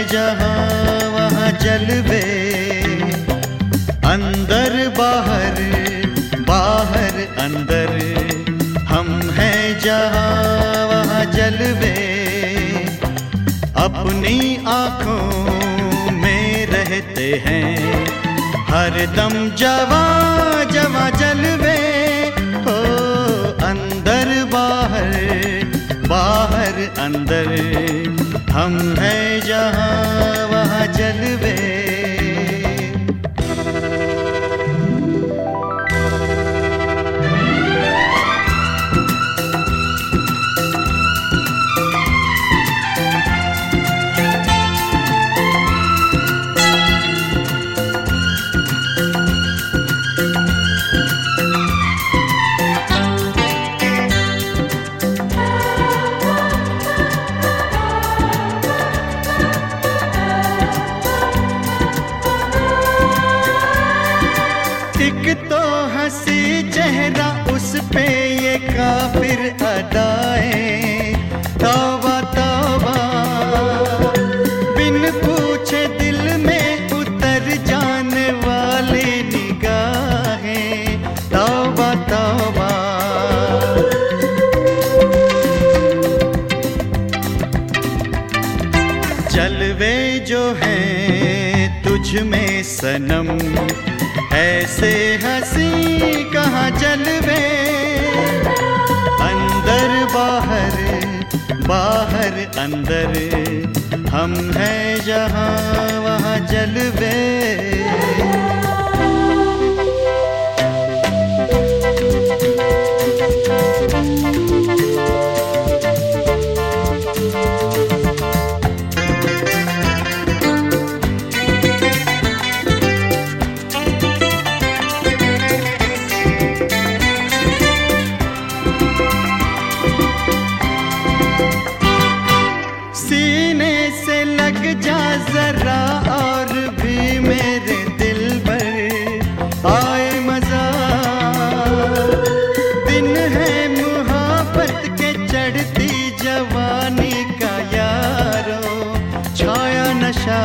जहाँ वहाँ जलवे, अंदर बाहर बाहर अंदर, हम हैं जहाँ वहाँ जलवे। अपनी आँखों में रहते हैं हरदम जवा जवा जलवे। हो अंदर बाहर बाहर अंदर, हम हैं जहाँ वहाँ जलवे। एक तो हंसी चेहरा उस पे ये काफिर अदाएं, तौबा तौबा, बिन पूछे दिल में उतर जाने वाली निगाहें, तौबा तौबा। जलवे जो हैं तुझ में सनम, ऐसे हंसी कहाँ जलवे। अंदर बाहर बाहर अंदर, हम हैं जहाँ वहाँ जलवे। सीने से लग जा जरा और भी मेरे दिल पर आए मजा। दिन है मुहब्बत के चढ़ती जवानी का यारो, छाया नशा।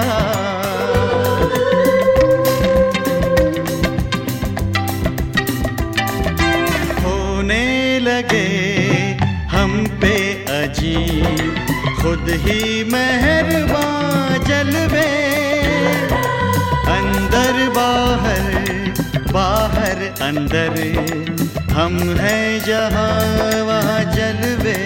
होने लगे हम पे अजीब खुद ही मेहरबान जलवे। अंदर बाहर बाहर अंदर, हम हैं जहाँ वहाँ जलवे।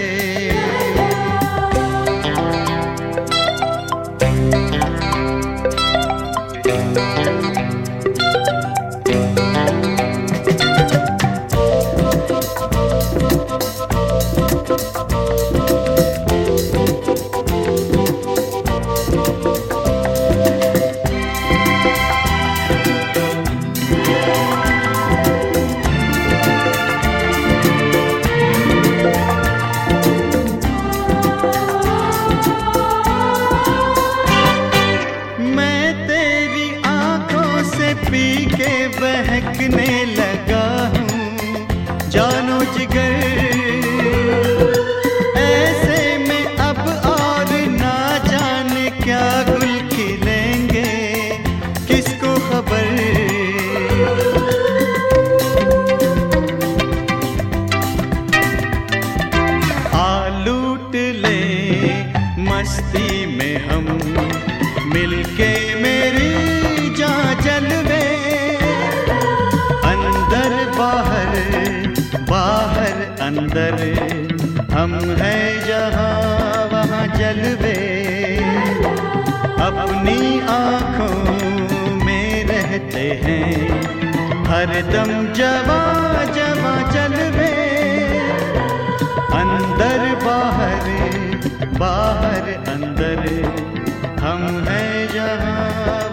पी के बहकने लगा हूँ जानो जिगर, ऐसे में अब और ना जाने क्या गुल खिलेंगे, किसको खबर। आ लूट ले मस्ती में हम मिलके, मेरी जान जलवे। अंदर बाहर बाहर अंदर, हम हैं जहाँ वहाँ जलवे। अपनी आँखों में रहते हैं हरदम जवा जवा जलवे। अंदर बाहर बाहर अंदर, हम हैं जहाँ